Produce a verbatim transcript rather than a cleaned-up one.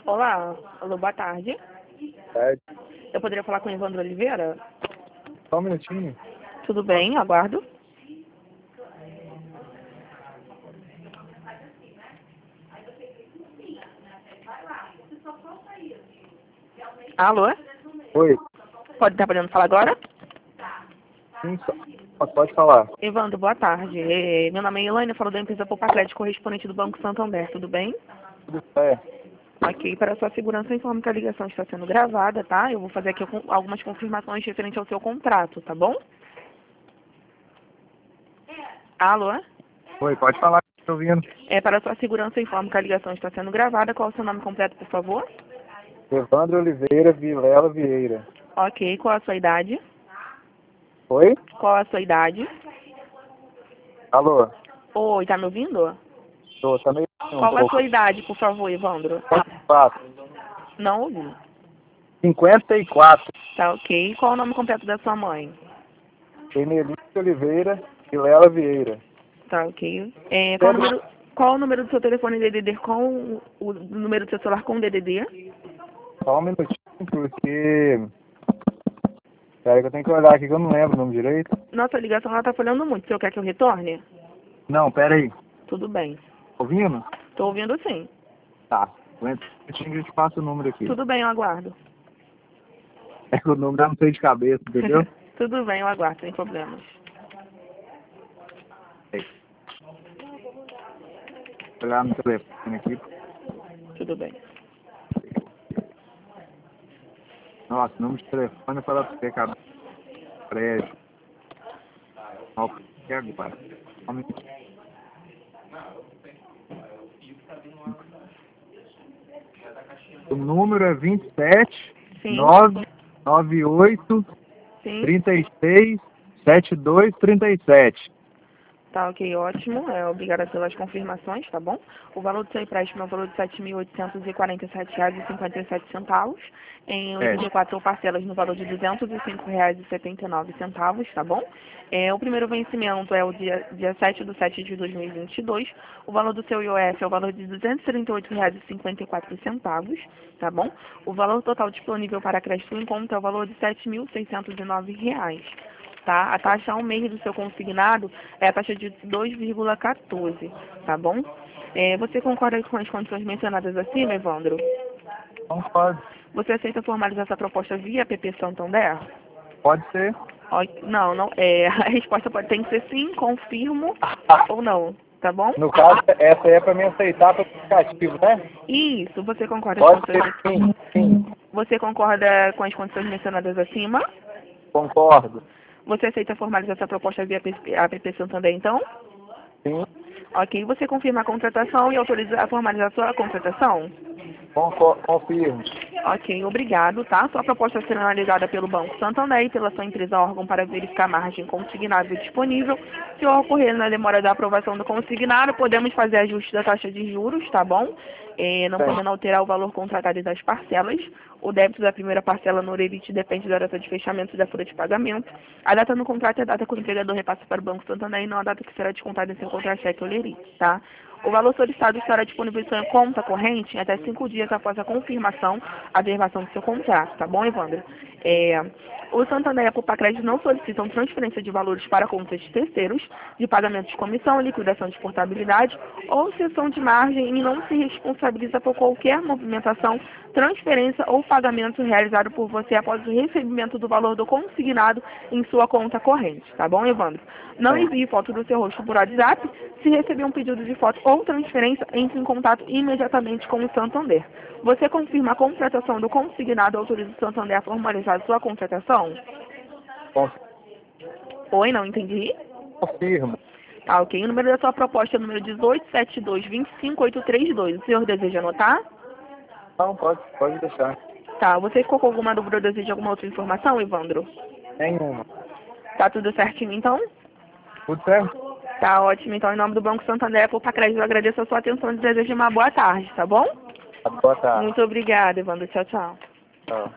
Olá, alô, boa tarde. Tarde. Eu poderia falar com o Evandro Oliveira? Só um minutinho. Tudo bem, aguardo. Alô? Oi. Pode estar podendo falar agora? Sim, só... Pode falar. Evandro, boa tarde. Eh, Meu nome é Elaine, eu falo da empresa Popacred, correspondente do Banco Santander, tudo bem? Tudo certo. Ok, para sua segurança, informo que a ligação está sendo gravada, tá? Eu vou fazer aqui algum- algumas confirmações referente ao seu contrato, tá bom? Alô? Oi, pode falar que estou ouvindo. É, para sua segurança, informo que a ligação está sendo gravada. Qual é o seu nome completo, por favor? Evandro Oliveira Vilela Vieira. Ok, qual é a sua idade? Oi? Qual é a sua idade? Alô? Oi, tá me ouvindo? Tô, tá meio um Qual é a pouco. sua idade, por favor, Evandro? quatro. Não ouvi. cinquenta e quatro. Tá ok. Qual é o nome completo da sua mãe? Emelice Oliveira Vilela Vieira. Tá ok. É, qual, o número, qual o número do seu telefone D D D com o número do seu celular com D D D? Só um minutinho, porque... Peraí que eu tenho que olhar aqui que eu não lembro o nome direito. Nossa, a ligação ela tá falhando muito. O senhor quer que eu retorne? Não, peraí. Tudo bem. Ouvindo? Tô ouvindo sim. Tá. Aguenta um minutinho que eu te passo o número aqui. Tudo bem, eu aguardo. É que o número eu não sei de cabeça, entendeu? Tudo bem, eu aguardo, sem problemas. Vou olhar no telefone aqui. Tudo bem. Nossa, número de telefone para você, cara. Prédio. Ó, que agora. Só um minutinho. O número é vinte e sete, Sim, nove nove oito, sim. trinta e seis, setenta e dois, trinta e sete. Tá ok, ótimo. É, obrigada pelas confirmações, tá bom? O valor do seu empréstimo é o valor de sete mil oitocentos e quarenta e sete reais e cinquenta e sete centavos, em É. oitenta e quatro parcelas no valor de duzentos e cinco reais e setenta e nove centavos, tá bom? É, o primeiro vencimento é o dia, dia sete de setembro de dois mil e vinte e dois. O valor do seu I O F é o valor de duzentos e trinta e oito reais e cinquenta e quatro centavos, tá bom? O valor total disponível para crédito em conta é o valor de sete mil seiscentos e nove reais. Tá? A taxa ao mês do seu consignado é a taxa de dois vírgula quatorze, tá bom? É, você concorda com as condições mencionadas acima, Evandro? Não pode. Você aceita formalizar essa proposta via P P Santander? Pode ser. Ó, não, não, é, a resposta pode ter que ser sim, confirmo ou não, tá bom? No caso, essa aí é para me aceitar para o aplicativo, né? Isso, você concorda com as Pode ser, condições? sim, sim. Você concorda com as condições mencionadas acima? Concordo. Você aceita formalizar essa proposta via A P P Santander, então? Sim, Ok, você confirma a contratação e autoriza a formalizar a sua contratação? concor- confirmo. Ok, obrigado, tá? Sua proposta será analisada pelo Banco Santander e pela sua empresa órgão para verificar a margem consignável disponível. Se ocorrer na demora da aprovação do consignado, podemos fazer ajuste da taxa de juros, tá bom? Eh, não Bem. podendo alterar o valor contratado e das parcelas. O débito da primeira parcela no Orelite depende da data de fechamento da folha de pagamento. A data no contrato é a data que o empregador repassa para o Banco Santander e não a data que será descontada em seu contra-cheque ou Orelite, tá? O valor solicitado estará disponível em sua conta corrente até cinco dias após a confirmação, a averbação do seu contrato, tá bom, Evandro? É, o Santander e a Popacred não solicitam transferência de valores para contas de terceiros, de pagamento de comissão, liquidação de portabilidade ou cessão de margem e não se responsabiliza por qualquer movimentação, transferência ou pagamento realizado por você após o recebimento do valor do consignado em sua conta corrente, tá bom, Evandro? Não Bem. envie foto do seu rosto por WhatsApp. Se receber um pedido de foto ou transferência, entre em contato imediatamente com o Santander. Você confirma a contratação do consignado e autoriza o Santander a formalizar sua contratação? Conf- Oi, não entendi? Confirmo. Tá, ok. O número da sua proposta é o número dezoito sete dois, dois cinco oito três dois. O senhor deseja anotar? Não, pode, pode deixar. Tá, você ficou com alguma dúvida ou deseja alguma outra informação, Evandro? Nenhuma. Tá tudo certinho, então? Tudo certo? Tá ótimo. Então, em nome do Banco Santander, por Pacred, eu agradeço a sua atenção e desejo uma boa tarde, tá bom? Boa tarde. Muito obrigada, Evandro. Tchau, tchau. Tchau.